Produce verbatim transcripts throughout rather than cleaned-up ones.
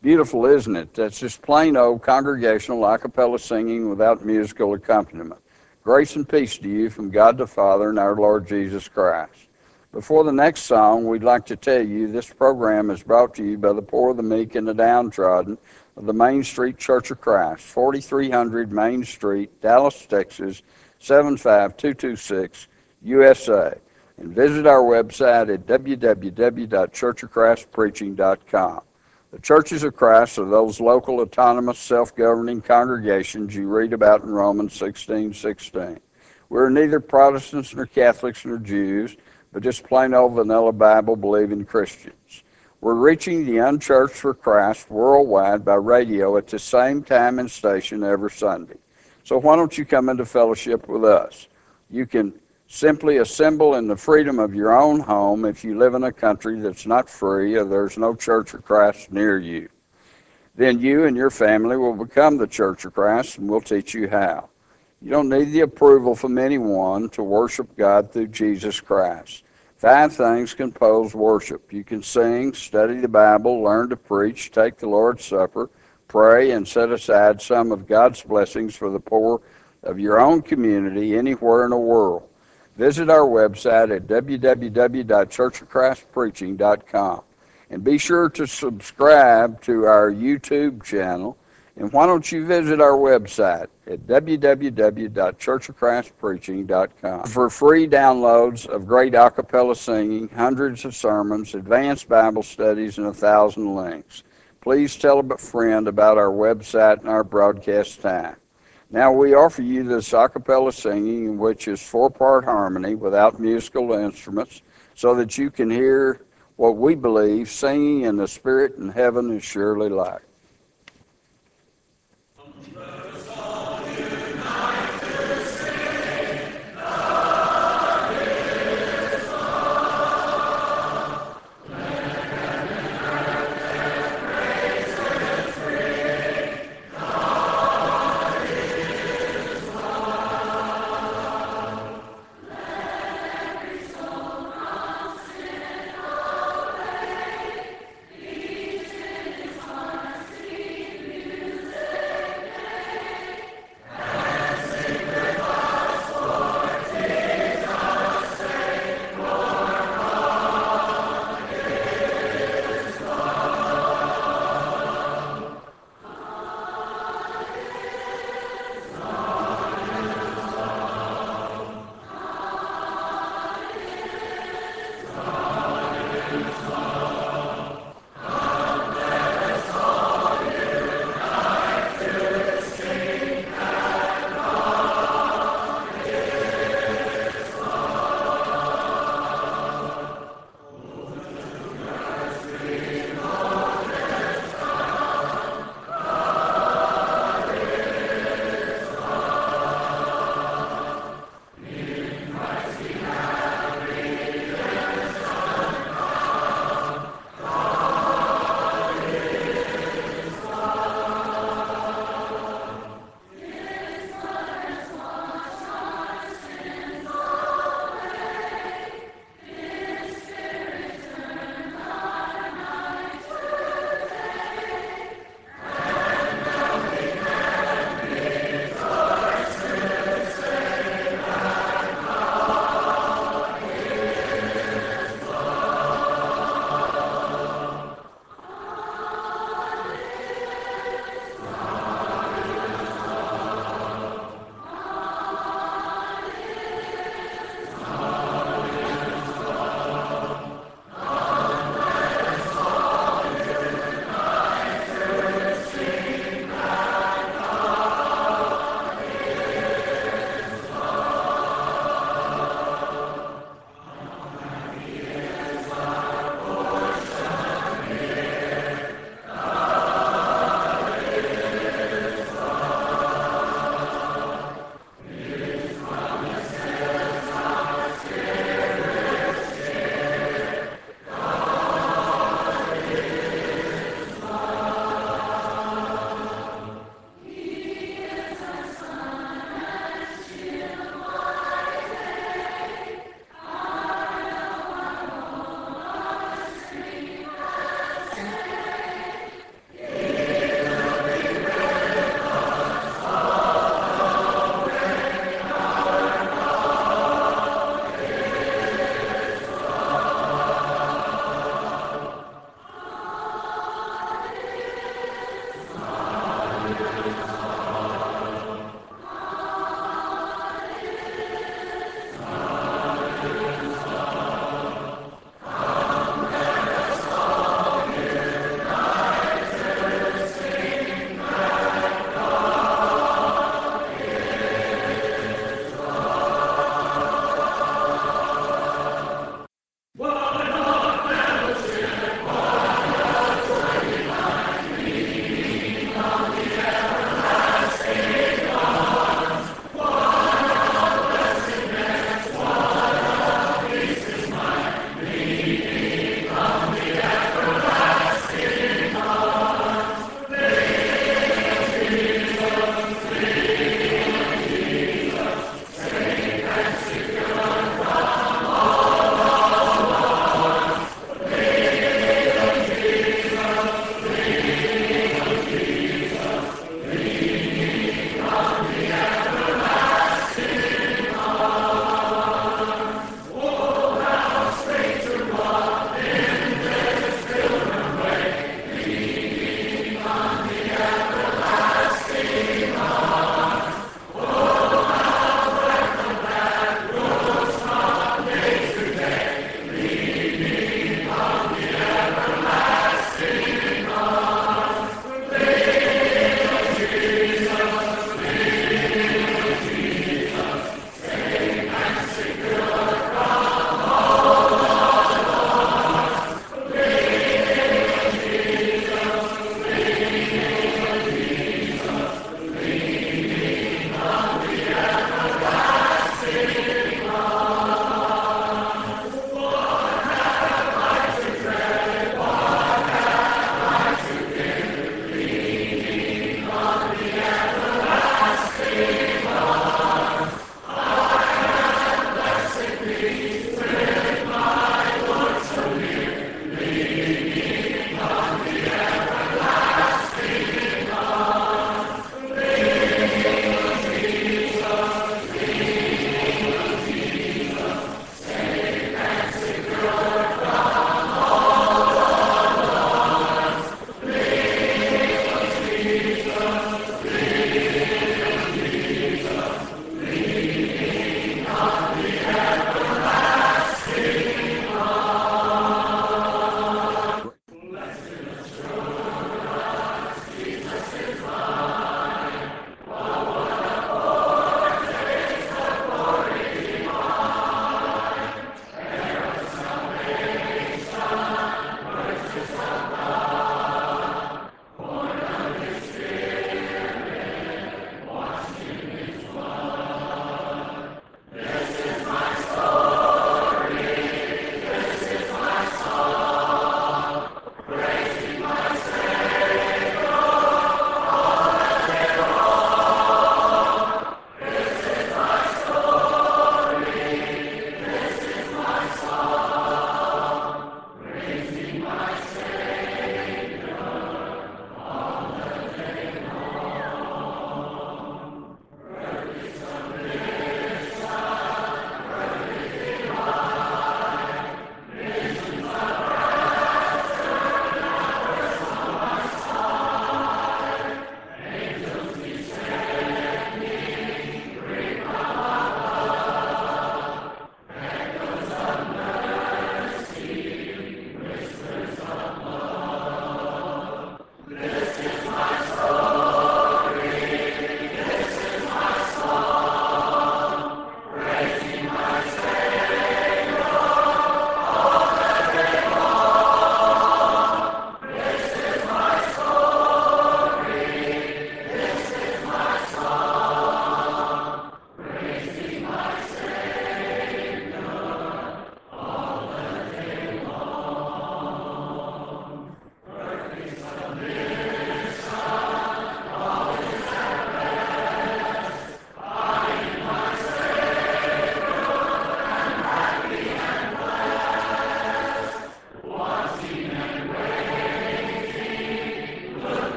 Beautiful, isn't it? That's just plain old congregational a cappella singing without musical accompaniment. Grace and peace to you from God the Father and our Lord Jesus Christ. Before the next song, we'd like to tell you this program is brought to you by the poor, the meek, and the downtrodden of the Main Street Church of Christ, forty-three hundred Main Street, Dallas, Texas, seven five two two six, U S A. And visit our website at w w w dot church of christ preaching dot com. The Churches of Christ are those local, autonomous, self-governing congregations you read about in Romans sixteen sixteen. We're neither Protestants nor Catholics nor Jews, but just plain old vanilla Bible-believing Christians. We're reaching the unchurched for Christ worldwide by radio at the same time and station every Sunday. So why don't you come into fellowship with us? You can simply assemble in the freedom of your own home if you live in a country that's not free or there's no Church of Christ near you. Then you and your family will become the Church of Christ, and we'll teach you how. You don't need the approval from anyone to worship God through Jesus Christ. Five things compose worship. You can sing, study the Bible, learn to preach, take the Lord's Supper, pray, and set aside some of God's blessings for the poor of your own community anywhere in the world. Visit our website at w w w dot church of christ preaching dot com. And be sure to subscribe to our YouTube channel. And why don't you visit our website at w w w dot church of christ preaching dot com for free downloads of great a cappella singing, hundreds of sermons, advanced Bible studies, and a thousand links. Please tell a friend about our website and our broadcast time. Now we offer you this a cappella singing, which is four-part harmony without musical instruments, so that you can hear what we believe singing in the Spirit in heaven is surely like.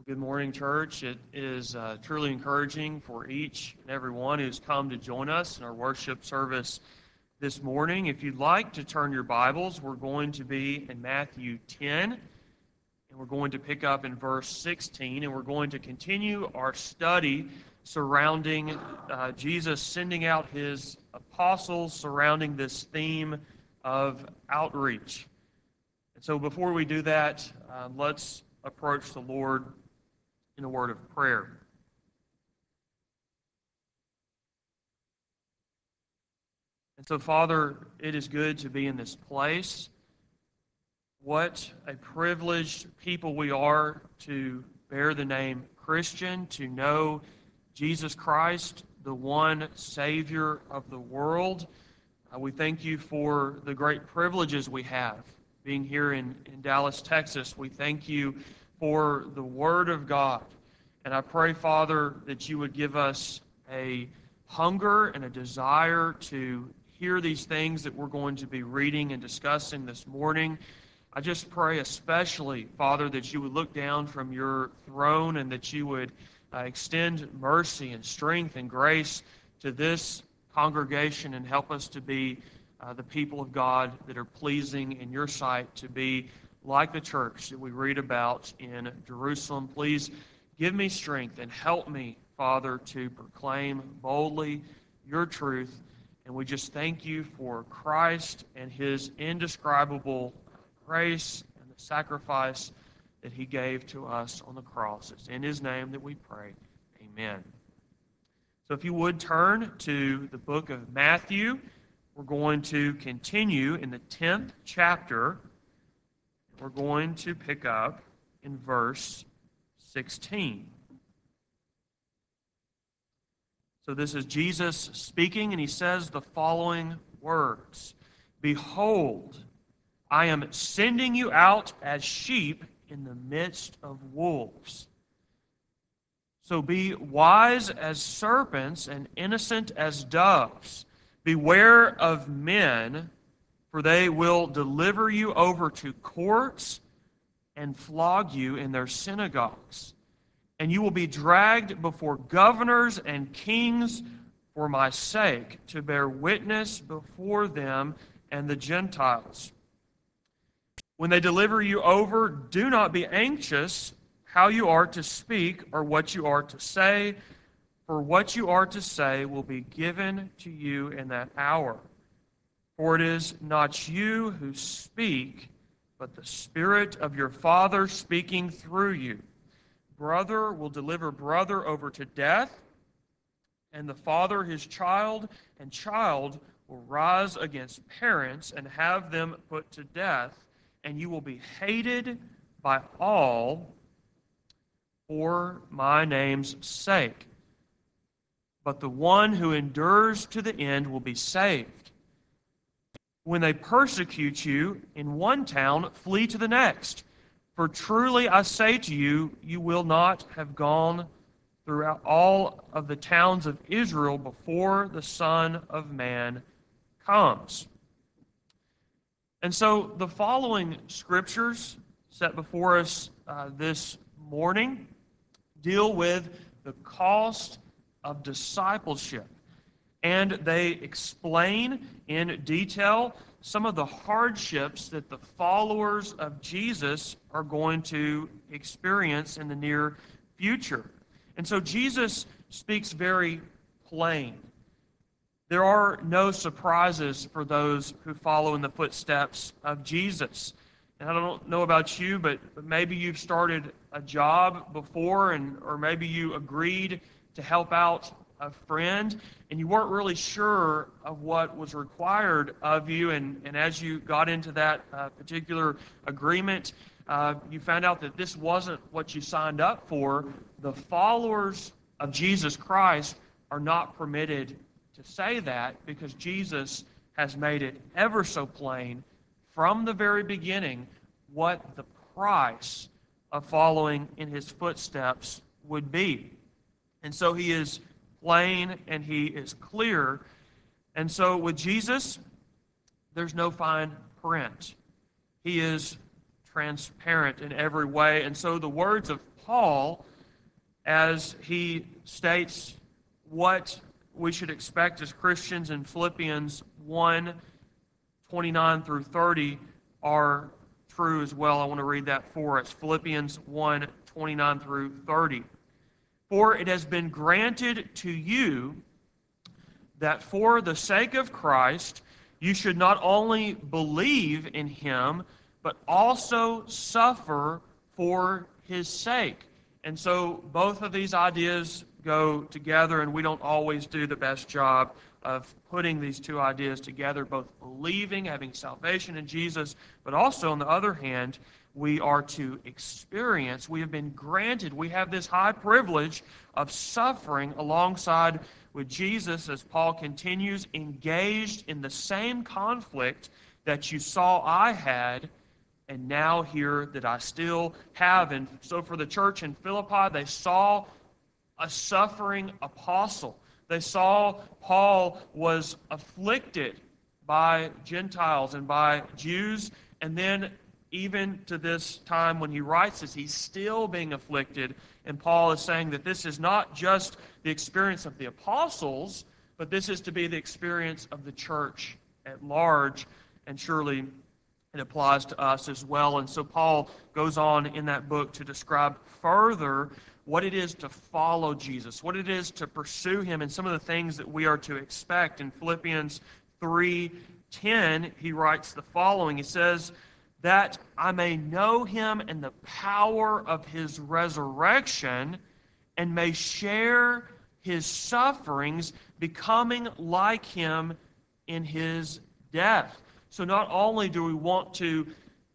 Good morning, church. It is uh, truly encouraging for each and every one who's come to join us in our worship service this morning. If you'd like to turn your Bibles, we're going to be in Matthew ten, and we're going to pick up in verse sixteen, and we're going to continue our study surrounding uh, Jesus sending out his apostles, surrounding this theme of outreach. And so before we do that, uh, let's approach the Lord in a word of prayer. And so, Father, it is good to be in this place. What a privileged people we are to bear the name Christian, to know Jesus Christ, the one Savior of the world. Uh, we thank you for the great privileges we have being here in, in Dallas, Texas. We thank you for the Word of God. And I pray, Father, that you would give us a hunger and a desire to hear these things that we're going to be reading and discussing this morning. I just pray especially, Father, that you would look down from your throne and that you would uh, extend mercy and strength and grace to this congregation and help us to be uh, the people of God that are pleasing in your sight, to be like the church that we read about in Jerusalem. Please give me strength and help me, Father, to proclaim boldly your truth. And we just thank you for Christ and his indescribable grace and the sacrifice that he gave to us on the cross. It's in his name that we pray. Amen. So if you would turn to the book of Matthew, we're going to continue in the tenth chapter. We're going to pick up in verse sixteen. So this is Jesus speaking, and he says the following words: "Behold, I am sending you out as sheep in the midst of wolves. So be wise as serpents and innocent as doves. Beware of men, for they will deliver you over to courts and flog you in their synagogues. And you will be dragged before governors and kings for my sake, to bear witness before them and the Gentiles. When they deliver you over, do not be anxious how you are to speak or what you are to say, for what you are to say will be given to you in that hour. For it is not you who speak, but the Spirit of your Father speaking through you. Brother will deliver brother over to death, and the father his child, and child will rise against parents and have them put to death, and you will be hated by all for my name's sake. But the one who endures to the end will be saved. When they persecute you in one town, flee to the next. For truly I say to you, you will not have gone throughout all of the towns of Israel before the Son of Man comes." And so the following scriptures set before us uh, this morning deal with the cost of discipleship. And they explain in detail some of the hardships that the followers of Jesus are going to experience in the near future. And so Jesus speaks very plain. There are no surprises for those who follow in the footsteps of Jesus. And I don't know about you, but maybe you've started a job before, and or maybe you agreed to help out a friend, and you weren't really sure of what was required of you, and, and as you got into that uh, particular agreement, uh, you found out that this wasn't what you signed up for. The followers of Jesus Christ are not permitted to say that, because Jesus has made it ever so plain from the very beginning what the price of following in his footsteps would be. And so he is plain and he is clear. And so with Jesus, there's no fine print. He is transparent in every way. And so the words of Paul, as he states what we should expect as Christians in Philippians one, twenty-nine through thirty, are true as well. I want to read that for us. Philippians one, twenty-nine through thirty. For it has been granted to you that for the sake of Christ you should not only believe in him, but also suffer for his sake. And so both of these ideas go together, and we don't always do the best job of putting these two ideas together, both believing, having salvation in Jesus, but also, on the other hand, we are to experience, we have been granted, we have this high privilege of suffering alongside with Jesus, as Paul continues, engaged in the same conflict that you saw I had, and now hear that I still have. And so for the church in Philippi, they saw a suffering apostle. They saw Paul was afflicted by Gentiles and by Jews, and then even to this time when he writes this, he's still being afflicted. And Paul is saying that this is not just the experience of the apostles, but this is to be the experience of the church at large, and surely it applies to us as well. And so Paul goes on in that book to describe further what it is to follow Jesus, what it is to pursue him, and some of the things that we are to expect. In Philippians three ten, he writes the following. He says, that I may know him and the power of his resurrection, and may share his sufferings, becoming like him in his death. So not only do we want to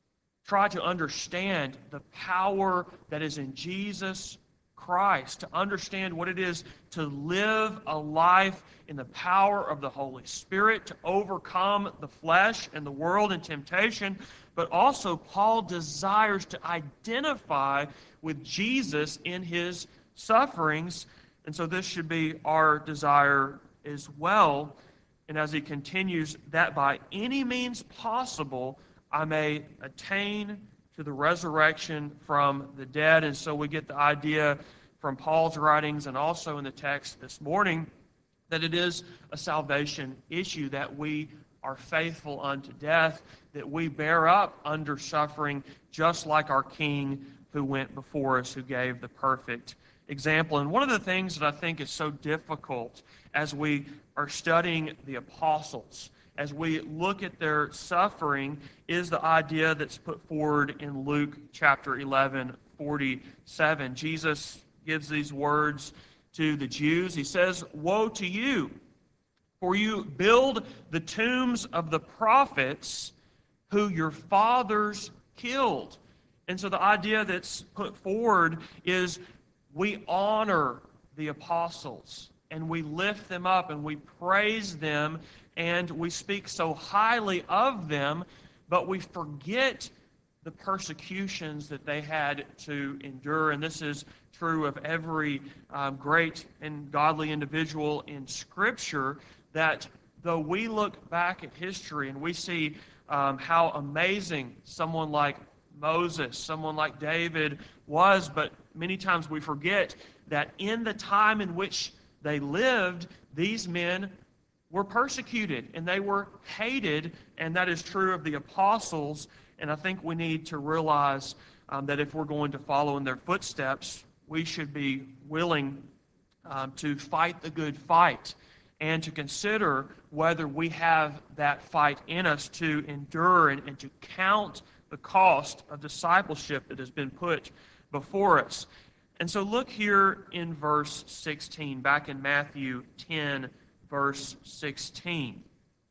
try to understand the power that is in Jesus Christ, to understand what it is to live a life in the power of the Holy Spirit, to overcome the flesh and the world and temptation, but also Paul desires to identify with Jesus in his sufferings, and so this should be our desire as well. And as he continues, that by any means possible I may attain to the resurrection from the dead. And so we get the idea from Paul's writings and also in the text this morning that it is a salvation issue, that we are faithful unto death, that we bear up under suffering just like our King who went before us, who gave the perfect example. And one of the things that I think is so difficult as we are studying the apostles, as we look at their suffering, is the idea that's put forward in Luke chapter eleven, forty-seven. Jesus gives these words to the Jews. He says, "Woe to you, for you build the tombs of the prophets who your fathers killed." And so the idea that's put forward is we honor the apostles and we lift them up and we praise them and we speak so highly of them, but we forget the persecutions that they had to endure. And this is true of every um, great and godly individual in Scripture, that though we look back at history and we see um, how amazing someone like Moses, someone like David was, but many times we forget that in the time in which they lived, these men were persecuted and they were hated, and that is true of the apostles. And I think we need to realize um, that if we're going to follow in their footsteps, we should be willing um, to fight the good fight and to consider whether we have that fight in us to endure and, and to count the cost of discipleship that has been put before us. And so look here in verse sixteen, back in Matthew ten, verse sixteen.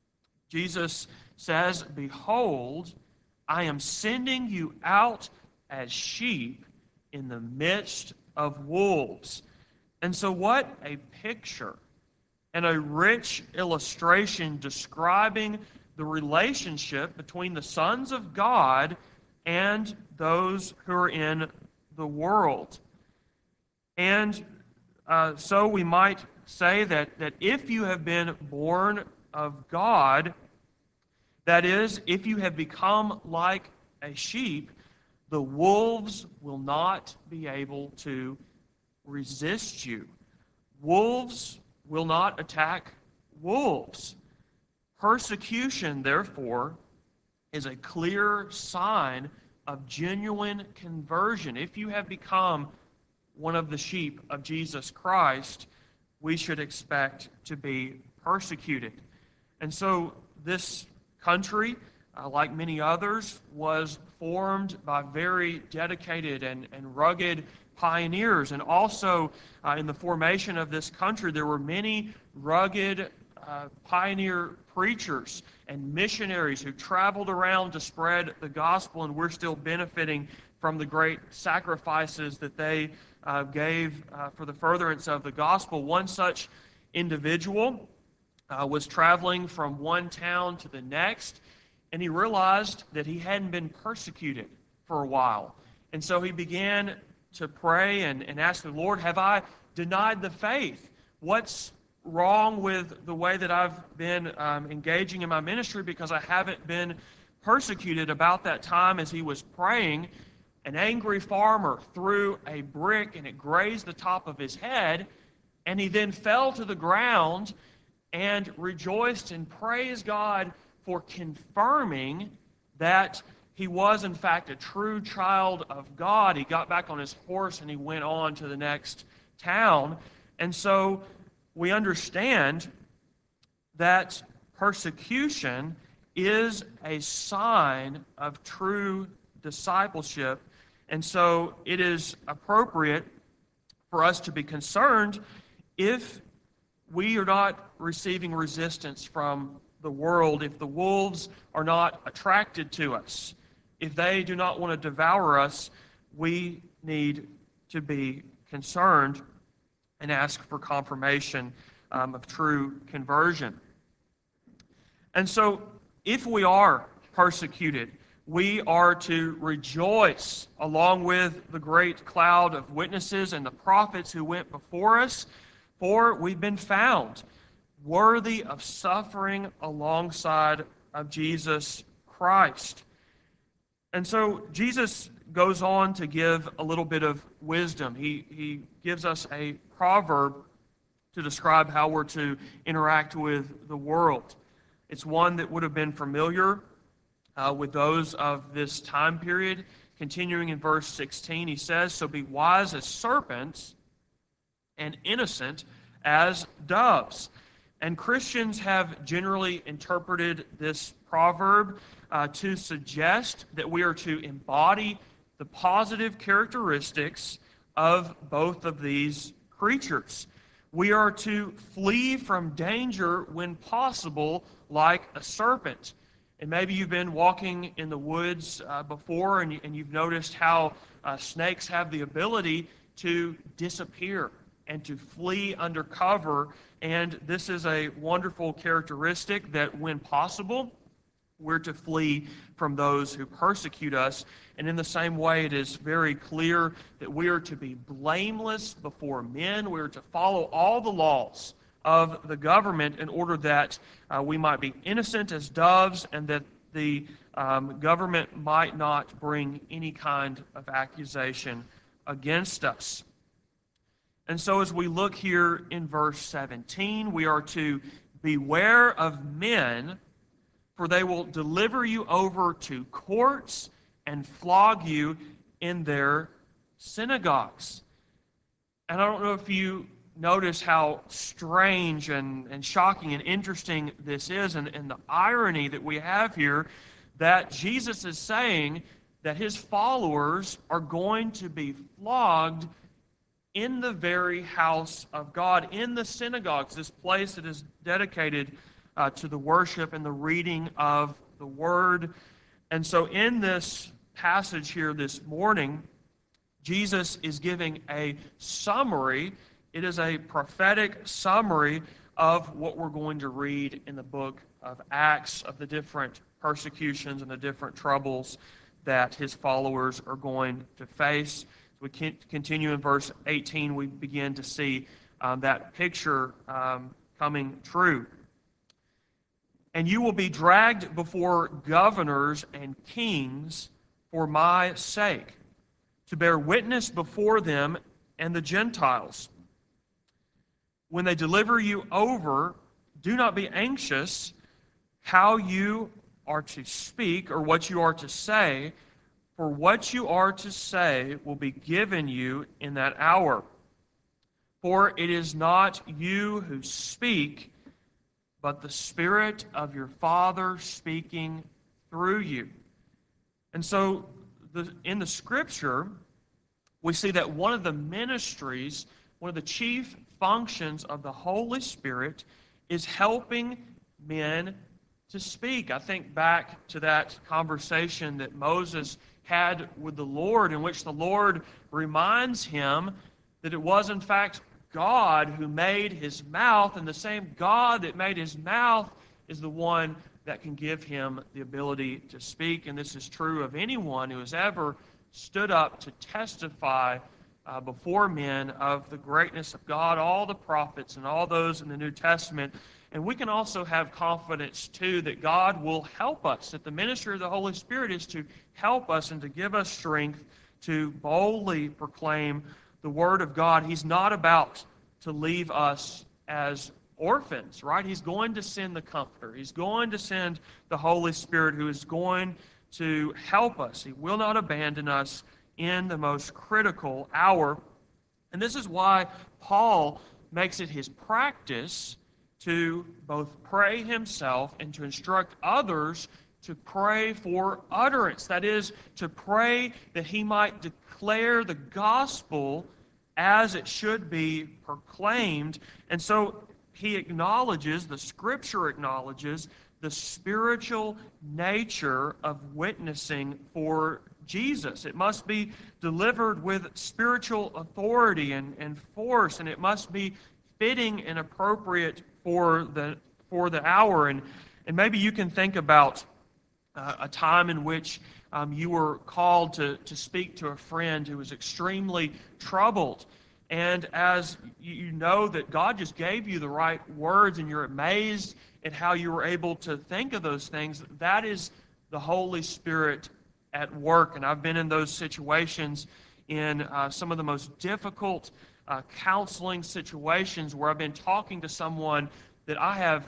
Jesus says, "Behold, I am sending you out as sheep in the midst of wolves." And so what a picture and a rich illustration describing the relationship between the sons of God and those who are in the world. And uh, so we might say that, that if you have been born of God, that is, if you have become like a sheep, The wolves will not be able to resist you. Wolves will not attack wolves. Persecution, therefore, is a clear sign of genuine conversion. If you have become one of the sheep of Jesus Christ, we should expect to be persecuted. And so this country, uh, like many others, was formed by very dedicated and, and rugged pioneers. And also uh, in the formation of this country, there were many rugged uh, pioneer preachers and missionaries who traveled around to spread the gospel, and we're still benefiting from the great sacrifices that they uh, gave uh, for the furtherance of the gospel. One such individual uh, was traveling from one town to the next, and he realized that he hadn't been persecuted for a while. And so he began to pray and, and ask the Lord, have I denied the faith? What's wrong with the way that I've been um, engaging in my ministry, because I haven't been persecuted? About that time, as he was praying, an angry farmer threw a brick and it grazed the top of his head, and he then fell to the ground and rejoiced and praised God for confirming that he was, in fact, a true child of God. He got back on his horse and he went on to the next town. And so we understand that persecution is a sign of true discipleship. And so it is appropriate for us to be concerned if we are not receiving resistance from the world, if the wolves are not attracted to us, if they do not want to devour us. We need to be concerned and ask for confirmation um, of true conversion. And so, if we are persecuted, we are to rejoice along with the great cloud of witnesses and the prophets who went before us, for we've been found worthy of suffering alongside of Jesus Christ. And so Jesus goes on to give a little bit of wisdom. He, he gives us a proverb to describe how we're to interact with the world. It's one that would have been familiar uh, with those of this time period. Continuing in verse sixteen, he says, "So be wise as serpents and innocent as doves." And Christians have generally interpreted this proverb uh, to suggest that we are to embody the positive characteristics of both of these creatures. We are to flee from danger when possible, like a serpent. And maybe you've been walking in the woods uh, before, and, you, and you've noticed how uh, snakes have the ability to disappear and to flee under cover. And this is a wonderful characteristic, that when possible, we're to flee from those who persecute us. And in the same way, it is very clear that we are to be blameless before men. We are to follow all the laws of the government in order that uh, we might be innocent as doves, and that the um, government might not bring any kind of accusation against us. And so as we look here in verse seventeen, we are to beware of men, for they will deliver you over to courts and flog you in their synagogues. And I don't know if you notice how strange and, and shocking and interesting this is, and, and the irony that we have here, that Jesus is saying that his followers are going to be flogged in the very house of God, in the synagogues, this place that is dedicated uh, to the worship and the reading of the Word. And so in this passage here this morning, Jesus is giving a summary. It is a prophetic summary of what we're going to read in the book of Acts, of the different persecutions and the different troubles that his followers are going to face. We can continue in verse eighteen. We begin to see um, that picture um, coming true. "And you will be dragged before governors and kings for my sake, to bear witness before them and the Gentiles. When they deliver you over, do not be anxious how you are to speak or what you are to say, for what you are to say will be given you in that hour. For it is not you who speak, but the Spirit of your Father speaking through you. And so, the, in the Scripture, we see that one of the ministries, one of the chief functions of the Holy Spirit is helping men to speak. I think back to that conversation that Moses had with the Lord, in which the Lord reminds him that it was in fact God who made his mouth, and the same God that made his mouth is the one that can give him the ability to speak. And this is true of anyone who has ever stood up to testify uh, before men of the greatness of God, all the prophets and all those in the New Testament. And we can also have confidence, too, that God will help us, that the ministry of the Holy Spirit is to help us and to give us strength to boldly proclaim the Word of God. He's not about to leave us as orphans, right? He's going to send the Comforter. He's going to send the Holy Spirit, who is going to help us. He will not abandon us in the most critical hour. And this is why Paul makes it his practice to both pray himself and to instruct others to pray for utterance. That is, to pray that he might declare the gospel as it should be proclaimed. And so he acknowledges, the Scripture acknowledges, the spiritual nature of witnessing for Jesus. It must be delivered with spiritual authority and, and force, and it must be fitting and appropriate for the for the hour. And, and maybe you can think about uh, a time in which um, you were called to, to speak to a friend who was extremely troubled. And as you know that God just gave you the right words and you're amazed at how you were able to think of those things, that is the Holy Spirit at work. And I've been in those situations in uh, some of the most difficult uh, counseling situations where I've been talking to someone that I have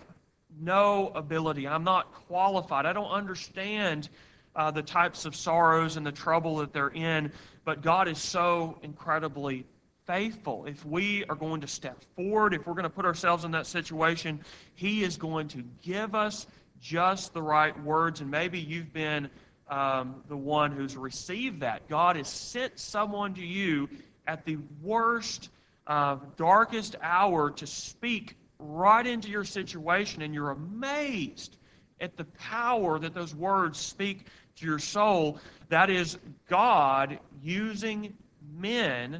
no ability. I'm not qualified. I don't understand uh, the types of sorrows and the trouble that they're in, but God is so incredibly faithful. If we are going to step forward, if we're going to put ourselves in that situation, He is going to give us just the right words. And maybe you've been um, the one who's received that. God has sent someone to you at the worst, uh, darkest hour to speak right into your situation, and you're amazed at the power that those words speak to your soul. That is God using men,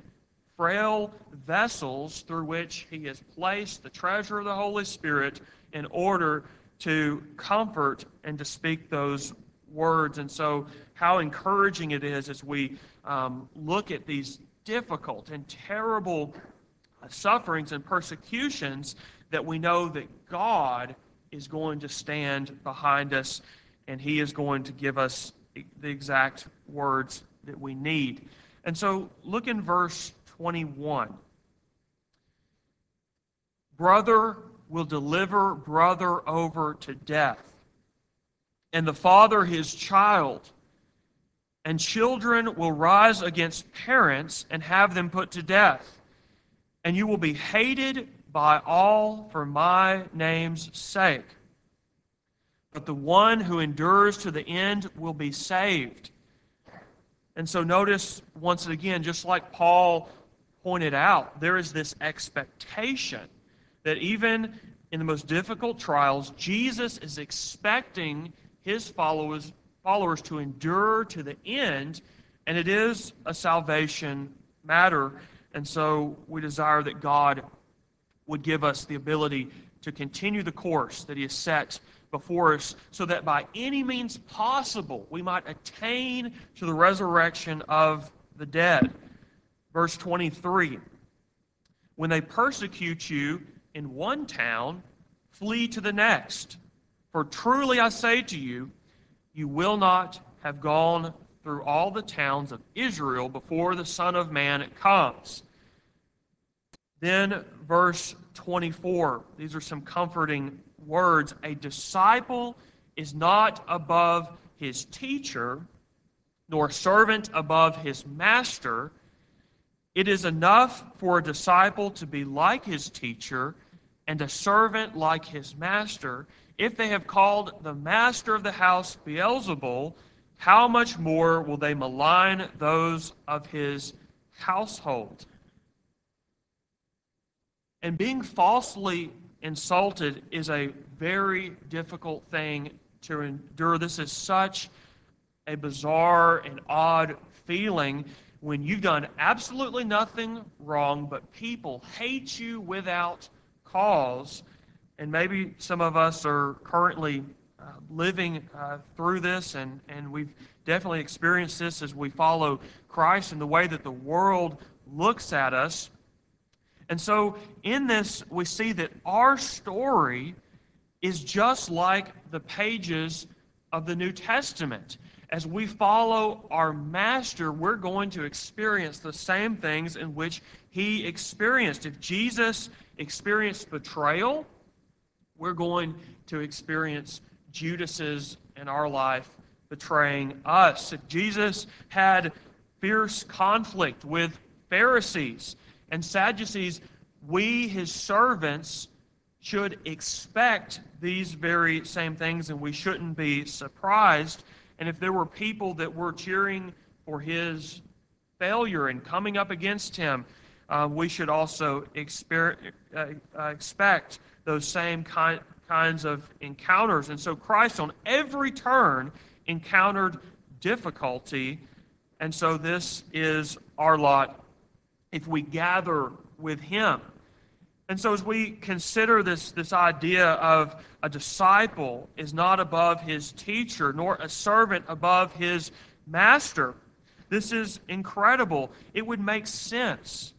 frail vessels through which He has placed the treasure of the Holy Spirit in order to comfort and to speak those words. And so how encouraging it is as we um, look at these difficult and terrible sufferings and persecutions, that we know that God is going to stand behind us and He is going to give us the exact words that we need. And so look in verse twenty-one. Brother will deliver brother over to death, and the father his child, and children will rise against parents and have them put to death. And you will be hated by all for my name's sake. But the one who endures to the end will be saved. And so notice, once again, just like Paul pointed out, there is this expectation that even in the most difficult trials, Jesus is expecting His followers, followers to endure to the end, and it is a salvation matter. And so we desire that God would give us the ability to continue the course that He has set before us, so that by any means possible we might attain to the resurrection of the dead. Verse twenty-three, when they persecute you in one town, flee to the next. For truly I say to you, you will not have gone through all the towns of Israel before the Son of Man comes. Then verse twenty-four, these are some comforting words. A disciple is not above his teacher, nor servant above his master. It is enough for a disciple to be like his teacher and a servant like his master. If they have called the master of the house Beelzebul, how much more will they malign those of his household? And being falsely insulted is a very difficult thing to endure. This is such a bizarre and odd feeling when you've done absolutely nothing wrong, but people hate you without cause. And maybe some of us are currently uh, living uh, through this, and, and we've definitely experienced this as we follow Christ in the way that the world looks at us. And so in this, we see that our story is just like the pages of the New Testament. As we follow our Master, we're going to experience the same things in which He experienced. If Jesus experienced betrayal, we're going to experience Judas's in our life betraying us. If Jesus had fierce conflict with Pharisees and Sadducees, we, His servants, should expect these very same things, and we shouldn't be surprised. And if there were people that were cheering for His failure and coming up against Him, uh, we should also exper- uh, uh, expect those same kind, kinds of encounters. And so Christ on every turn encountered difficulty, and so this is our lot if we gather with Him. And so as we consider this, this idea of a disciple is not above his teacher, nor a servant above his master, this is incredible. It would make sense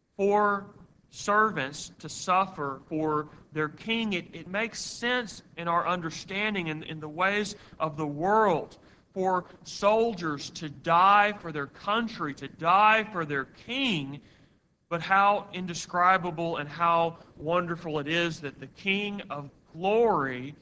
for servants to suffer for their king. It, it makes sense in our understanding in, in the ways of the world for soldiers to die for their country, to die for their king. But how indescribable and how wonderful it is that the King of glory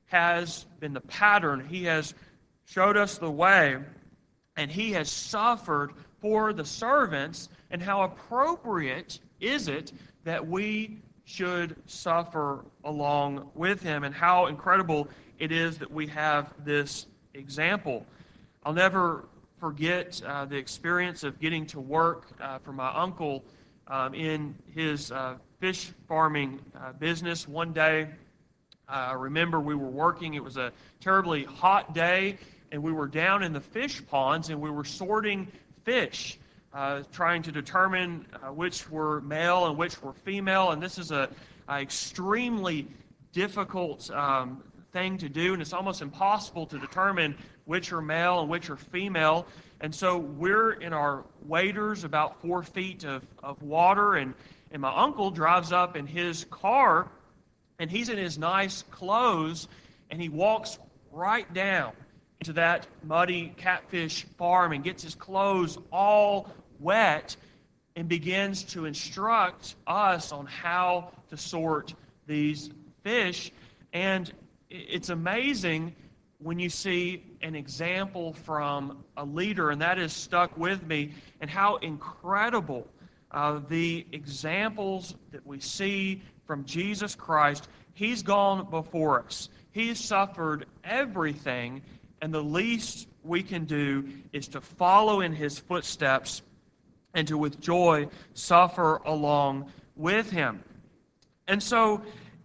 has been the pattern. He has showed us the way, and He has suffered for the servants. And how appropriate is it that we should suffer along with Him, and how incredible it is that we have this example. I'll never forget uh, the experience of getting to work uh, for my uncle Um, in his uh, fish farming uh, business. One day, uh, I remember we were working. It was a terribly hot day, and we were down in the fish ponds, and we were sorting fish, uh, trying to determine uh, which were male and which were female. And this is a, a extremely difficult um, thing to do, and it's almost impossible to determine which are male and which are female. And so we're in our waders, about four feet of, of water, and, and my uncle drives up in his car, and he's in his nice clothes, and he walks right down into that muddy catfish farm and gets his clothes all wet and begins to instruct us on how to sort these fish. And it's amazing when you see an example from a leader, and that has stuck with me, and how incredible uh, the examples that we see from Jesus Christ. He's gone before us. He's suffered everything, and the least we can do is to follow in His footsteps and to with joy suffer along with Him. And so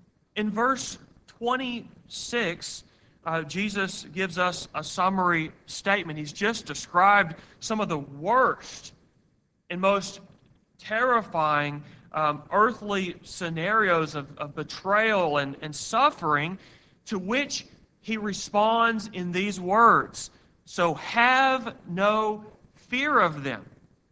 in verse twenty-six, Uh, Jesus gives us a summary statement. He's just described some of the worst and most terrifying um, earthly scenarios of, of betrayal and, and suffering, to which He responds in these words: "So have no fear of them,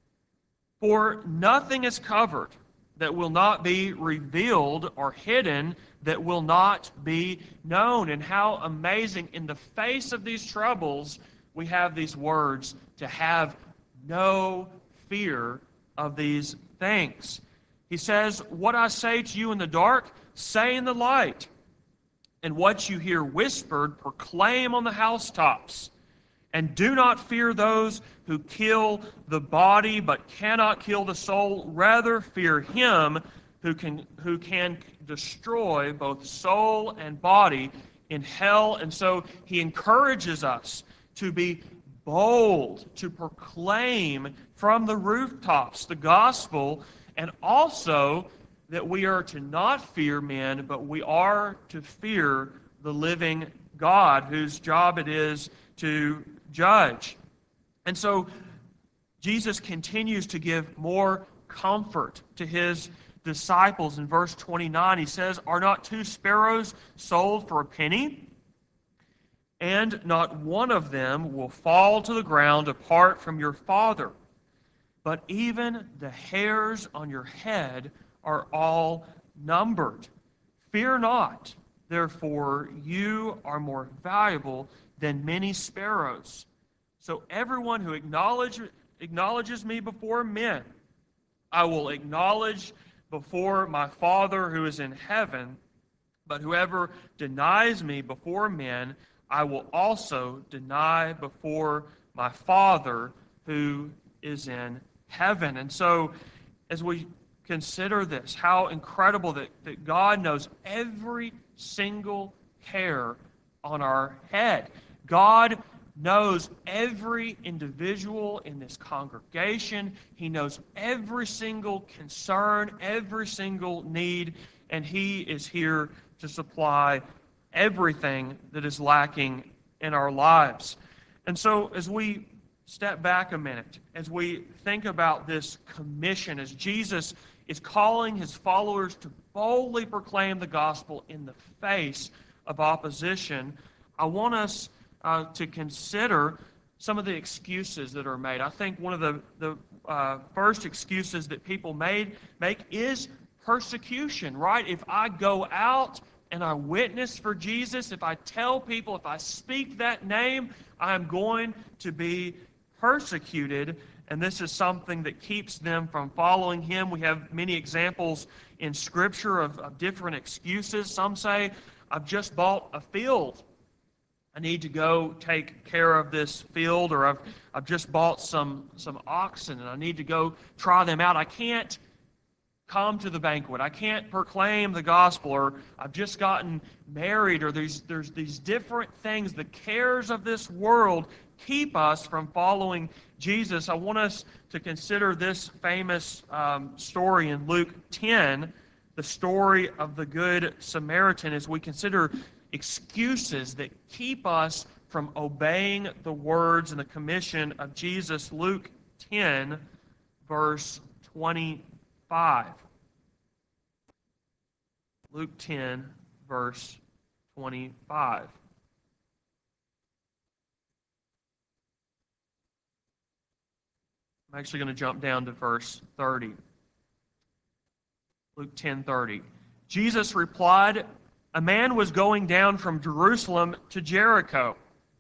for nothing is covered that will not be revealed, or hidden that will not be known." And how amazing, in the face of these troubles, we have these words to have no fear of these things. He says, what I say to you in the dark, say in the light. And what you hear whispered, proclaim on the housetops. And do not fear those who kill the body but cannot kill the soul. Rather fear him who can, who can destroy both soul and body in hell. And so he encourages us to be bold, to proclaim from the rooftops the gospel, and also that we are to not fear men, but we are to fear the living God, whose job it is to judge. And so Jesus continues to give more comfort to his disciples. In verse twenty-nine, he says, are not two sparrows sold for a penny? And not one of them will fall to the ground apart from your Father. But even the hairs on your head are all numbered. Fear not, therefore, you are more valuable than many sparrows. So everyone who acknowledge, acknowledges me before men, I will acknowledge before my Father who is in heaven. But whoever denies me before men, I will also deny before my Father who is in heaven. And so, as we consider this, how incredible that, that God knows every single hair on our head. God knows every individual in this congregation. He knows every single concern, every single need, and He is here to supply everything that is lacking in our lives. And so as we step back a minute, as we think about this commission, as Jesus is calling His followers to boldly proclaim the gospel in the face of opposition, I want us uh, to consider some of the excuses that are made. I think one of the, the uh, first excuses that people made, make is persecution, right? If I go out and I witness for Jesus, if I tell people, if I speak that name, I am going to be persecuted. And this is something that keeps them from following Him. We have many examples in Scripture of, of different excuses. Some say, I've just bought a field. I need to go take care of this field, or I've, I've just bought some, some oxen and I need to go try them out. I can't come to the banquet. I can't proclaim the gospel, or I've just gotten married, or there's, there's these different things. The cares of this world keep us from following Jesus. I want us to consider this famous um, story in Luke ten, the story of the Good Samaritan, as we consider excuses that keep us from obeying the words and the commission of Jesus. Luke ten, verse twenty-five. Luke ten, verse twenty-five. I'm actually going to jump down to verse thirty. Luke ten thirty. Jesus replied, a man was going down from Jerusalem to Jericho,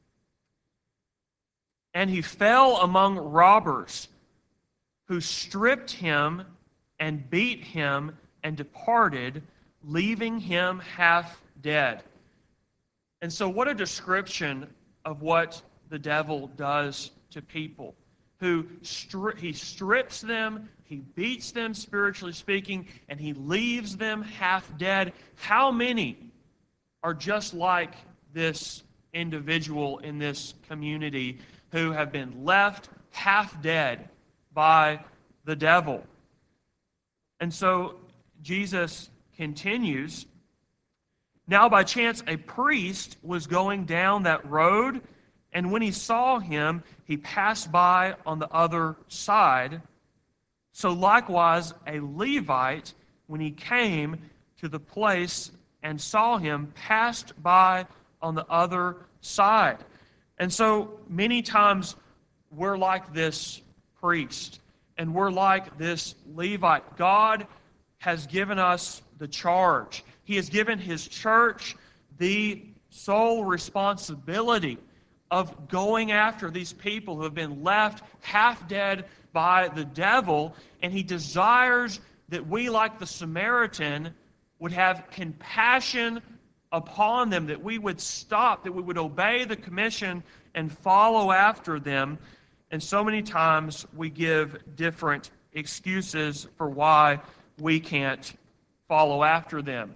and he fell among robbers, who stripped him and beat him and departed, leaving him half dead. And so what a description of what the devil does to people. Who stri- he strips them, he beats them, spiritually speaking, and he leaves them half dead. How many are just like this individual in this community who have been left half dead by the devil? And so Jesus continues, now by chance a priest was going down that road, and when he saw him, he passed by on the other side. So likewise a Levite, when he came to the place and saw him, passed by on the other side. And so many times we're like this priest, and we're like this Levite. God has given us the charge. He has given His church the sole responsibility of going after these people who have been left half dead by the devil, and he desires that we, like the Samaritan, would have compassion upon them, that we would stop, that we would obey the commission and follow after them. And so many times we give different excuses for why we can't follow after them.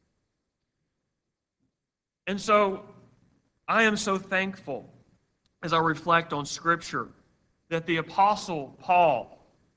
And so I am so thankful as I reflect on Scripture that the Apostle Paul,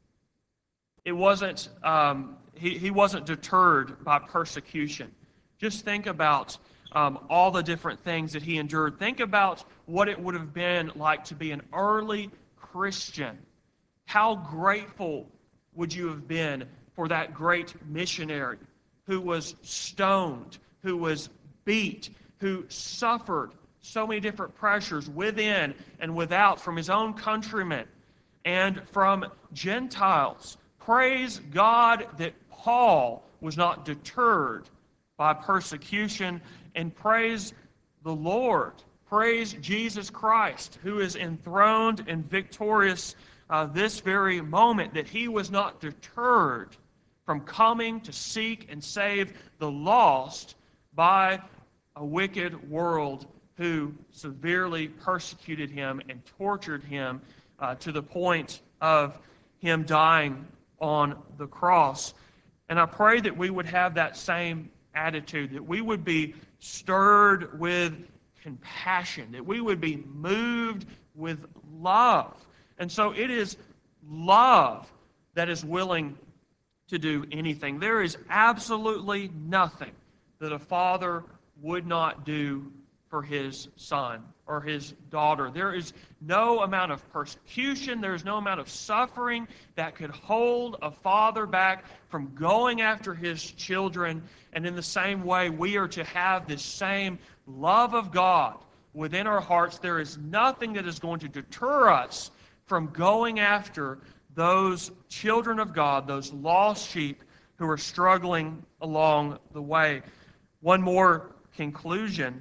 it wasn't um, he, he wasn't deterred by persecution. Just think about um, all the different things that he endured. Think about what it would have been like to be an early Christian. How grateful would you have been for that great missionary who was stoned, who was beat, who suffered so many different pressures within and without from his own countrymen and from Gentiles. Praise God that Paul was not deterred by persecution, and praise the Lord. Praise Jesus Christ, who is enthroned and victorious uh, this very moment, that he was not deterred from coming to seek and save the lost by a wicked world who severely persecuted him and tortured him uh, to the point of him dying on the cross. And I pray that we would have that same attitude, that we would be stirred with compassion, that we would be moved with love. And so it is love that is willing to do anything. There is absolutely nothing that a father would not do for his son or his daughter. There is no amount of persecution, there is no amount of suffering that could hold a father back from going after his children. And in the same way, we are to have this same love of God within our hearts. There is nothing that is going to deter us from going after those children of God, those lost sheep who are struggling along the way. One more conclusion.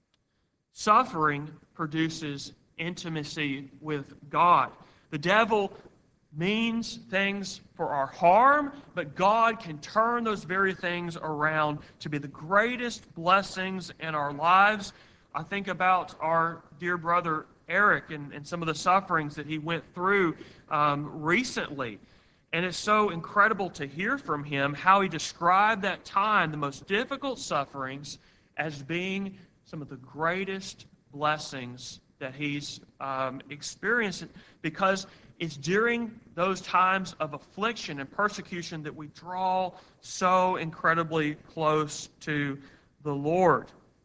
Suffering produces intimacy with God. The devil means things for our harm, but God can turn those very things around to be the greatest blessings in our lives. I think about our dear brother Eric and, and some of the sufferings that he went through um, recently. And it's so incredible to hear from him how he described that time, the most difficult sufferings, as being some of the greatest blessings that he's um, experienced, because it's during those times of affliction and persecution that we draw so incredibly close to the Lord.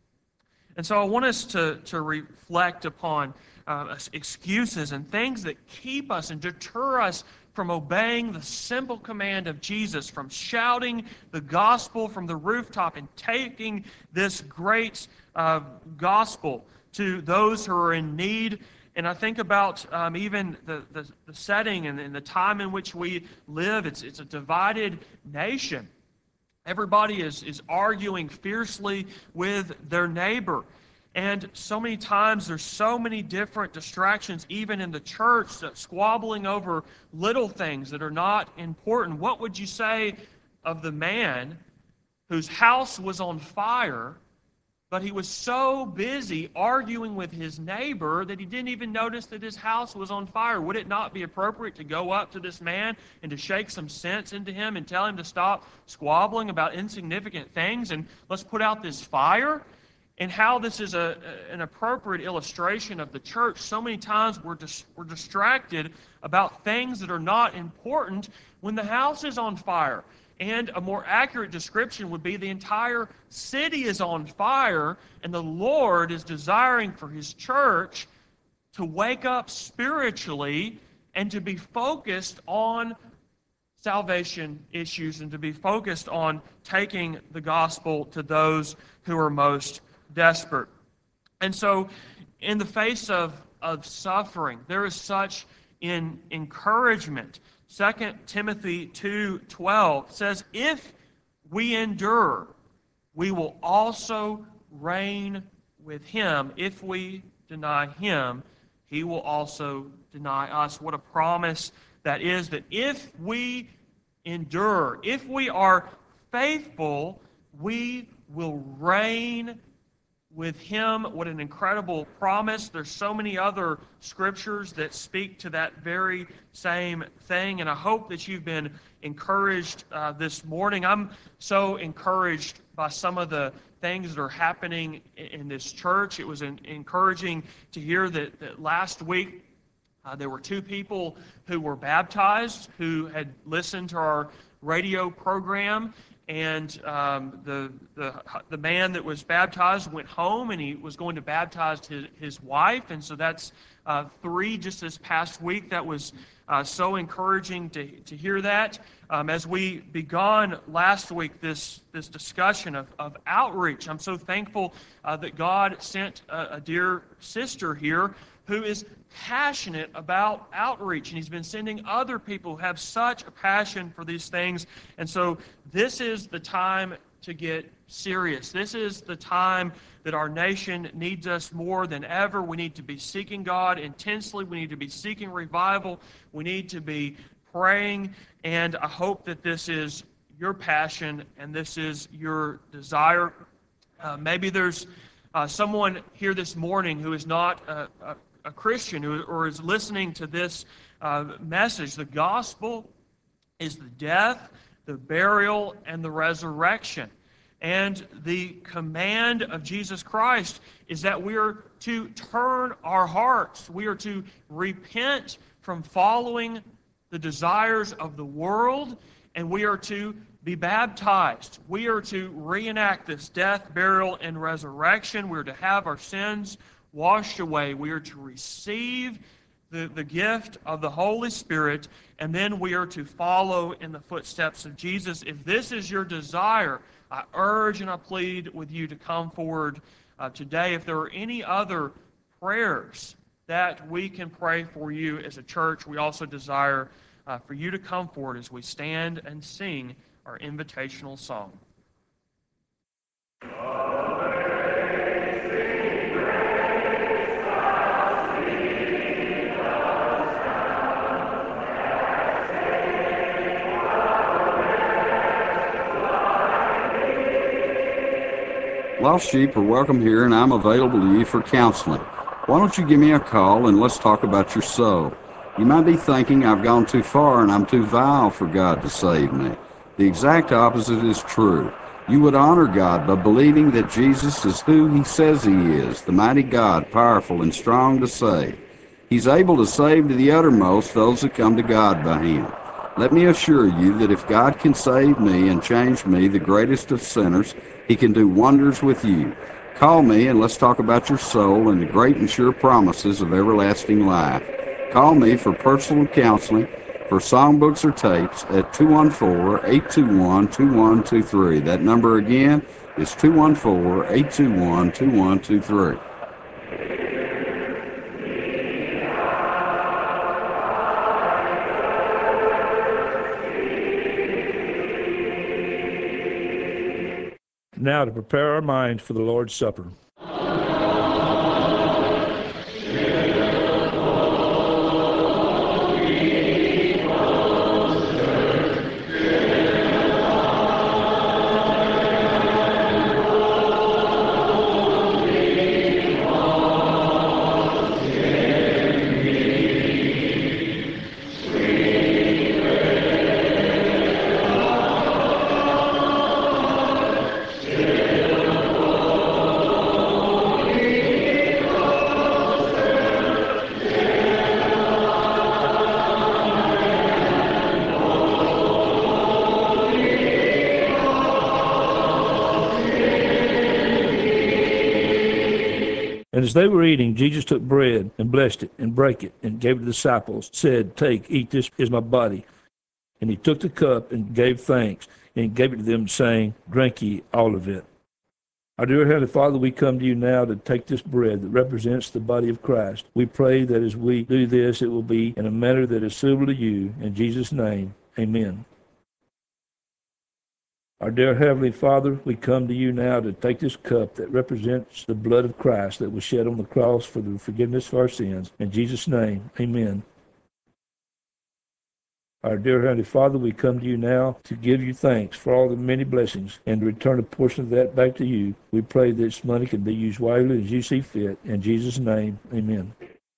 And so I want us to, to reflect upon uh, excuses and things that keep us and deter us from obeying the simple command of Jesus, from shouting the gospel from the rooftop and taking this great uh, gospel to those who are in need. And I think about um, even the, the, the setting and, and the time in which we live. It's, it's a divided nation. Everybody is, is arguing fiercely with their neighbor. And so many times there's so many different distractions, even in the church, squabbling over little things that are not important. What would you say of the man whose house was on fire, but he was so busy arguing with his neighbor that he didn't even notice that his house was on fire? Would it not be appropriate to go up to this man and to shake some sense into him and tell him to stop squabbling about insignificant things and let's put out this fire? And how this is a, an appropriate illustration of the church. So many times we're, dis, we're distracted about things that are not important when the house is on fire. And a more accurate description would be the entire city is on fire, and the Lord is desiring for His church to wake up spiritually and to be focused on salvation issues and to be focused on taking the gospel to those who are most desperate. And so in the face of, of suffering, there is such an encouragement. Second Timothy two twelve says, if we endure, we will also reign with Him if we deny him, he will also deny us. What a promise that is, that if we endure, if we are faithful, we will reign with him. What an incredible promise. There's so many other scriptures that speak to that very same thing, and I hope that you've been encouraged uh, this morning. I'm so encouraged by some of the things that are happening in, in this church. It was an, encouraging to hear that, that last week uh, there were two people who were baptized who had listened to our radio program. And um, the, the the man that was baptized went home, and he was going to baptize his, his wife. And so that's uh, three just this past week. That was uh, so encouraging to, to hear that. Um, as we began last week this, this discussion of, of outreach, I'm so thankful uh, that God sent a, a dear sister here who is passionate about outreach, and he's been sending other people who have such a passion for these things. And so this is the time to get serious. This is the time that our nation needs us more than ever. We need to be seeking God intensely. We need to be seeking revival. We need to be praying, and I hope that this is your passion and this is your desire. Uh, maybe there's uh, someone here this morning who is not a, a a Christian who, or is listening to this uh, message. The gospel is the death, the burial, and the resurrection. And the command of Jesus Christ is that we are to turn our hearts. We are to repent from following the desires of the world, and we are to be baptized. We are to reenact this death, burial, and resurrection. We are to have our sins washed away. We are to receive the, the gift of the Holy Spirit, and then we are to follow in the footsteps of Jesus. If this is your desire, I urge and I plead with you to come forward uh, today. If there are any other prayers that we can pray for you as a church, we also desire uh, for you to come forward as we stand and sing our invitational song. Lost sheep are welcome here, and I'm available to you for counseling. Why don't you give me a call and let's talk about your soul? You might be thinking I've gone too far and I'm too vile for God to save me. The exact opposite is true. You would honor God by believing that Jesus is who he says he is, the mighty God, powerful and strong to save. He's able to save to the uttermost those that come to God by him. Let me assure you that if God can save me and change me, the greatest of sinners, he can do wonders with you. Call me and let's talk about your soul and the great and sure promises of everlasting life. Call me for personal counseling, for songbooks or tapes at two one four, eight two one, two one two three. That number again is two one four, eight two one, two one two three. Now to prepare our minds for the Lord's Supper. And as they were eating, Jesus took bread and blessed it and brake it and gave it to the disciples, said, "Take, eat, this is my body." And he took the cup and gave thanks and gave it to them, saying, "Drink ye all of it." Our dear Heavenly Father, we come to you now to take this bread that represents the body of Christ. We pray that as we do this, it will be in a manner that is suitable to you. In Jesus' name, amen. Our dear Heavenly Father, we come to you now to take this cup that represents the blood of Christ that was shed on the cross for the forgiveness of our sins. In Jesus' name, amen. Our dear Heavenly Father, we come to you now to give you thanks for all the many blessings and to return a portion of that back to you. We pray this money can be used wisely as you see fit. In Jesus' name, amen.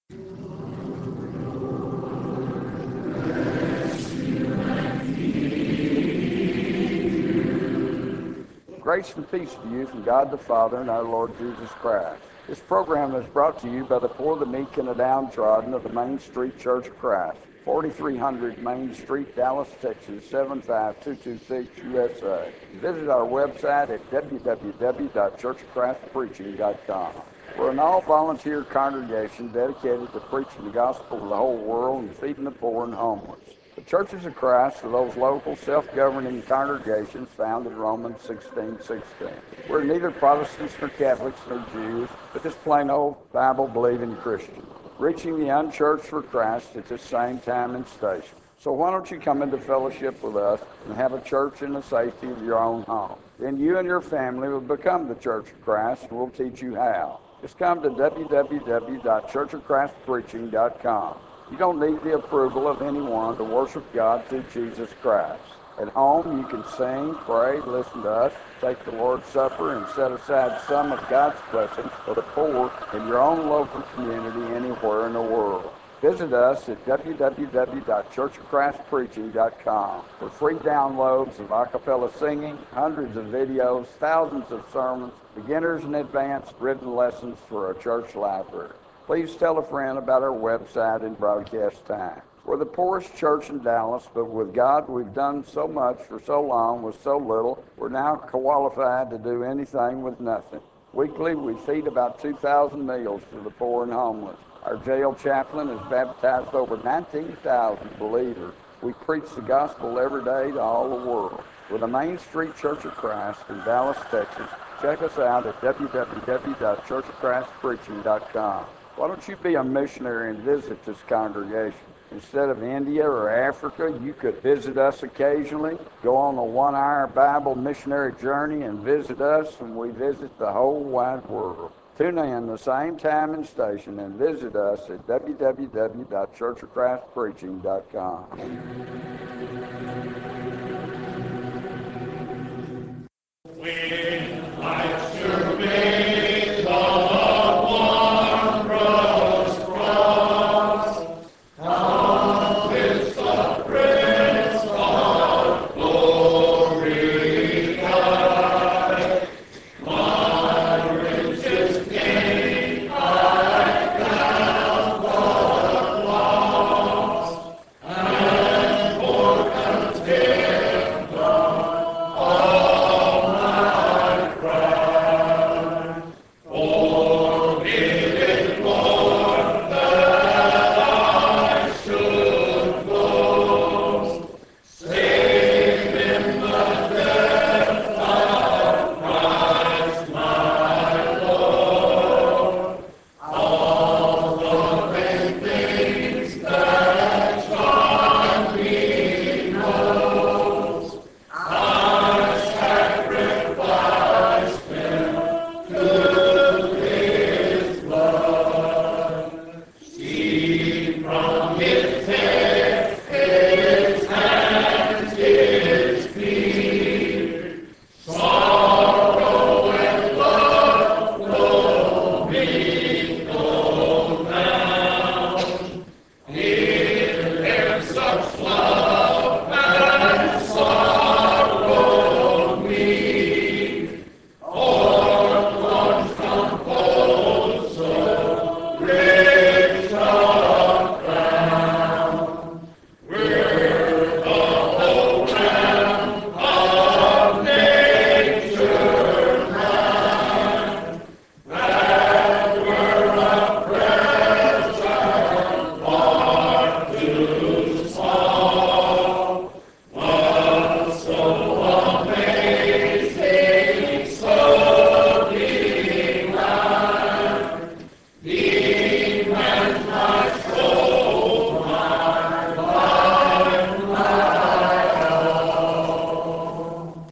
Grace and peace to you from God the Father and our Lord Jesus Christ. This program is brought to you by the poor, the meek, and the downtrodden of the Main Street Church of Christ, forty-three hundred Main Street, Dallas, Texas, seven five two two six, U S A. Visit our website at w w w dot church of christ preaching dot com. We're an all-volunteer congregation dedicated to preaching the gospel to the whole world and feeding the poor and homeless. The Churches of Christ are those local, self-governing congregations found in Romans sixteen sixteen. We're neither Protestants nor Catholics nor Jews, but just plain old Bible-believing Christians, reaching the unchurched for Christ at the same time and station. So why don't you come into fellowship with us and have a church in the safety of your own home? Then you and your family will become the Church of Christ, and we'll teach you how. Just come to w w w dot church of christ preaching dot com. You don't need the approval of anyone to worship God through Jesus Christ. At home, you can sing, pray, listen to us, take the Lord's Supper, and set aside some of God's blessings for the poor in your own local community anywhere in the world. Visit us at w w w dot church of christ preaching dot com for free downloads of a cappella singing, hundreds of videos, thousands of sermons, beginners and advanced written lessons for a church library. Please tell a friend about our website and broadcast time. We're the poorest church in Dallas, but with God, we've done so much for so long with so little, we're now qualified to do anything with nothing. Weekly, we feed about two thousand meals to the poor and homeless. Our jail chaplain has baptized over nineteen thousand believers. We preach the gospel every day to all the world. We're the Main Street Church of Christ in Dallas, Texas. Check us out at w w w dot church of christ preaching dot com. Why don't you be a missionary and visit this congregation? Instead of India or Africa, you could visit us occasionally, go on a one-hour Bible missionary journey and visit us, and we visit the whole wide world. Tune in the same time and station and visit us at w w w dot church of christ preaching dot com. We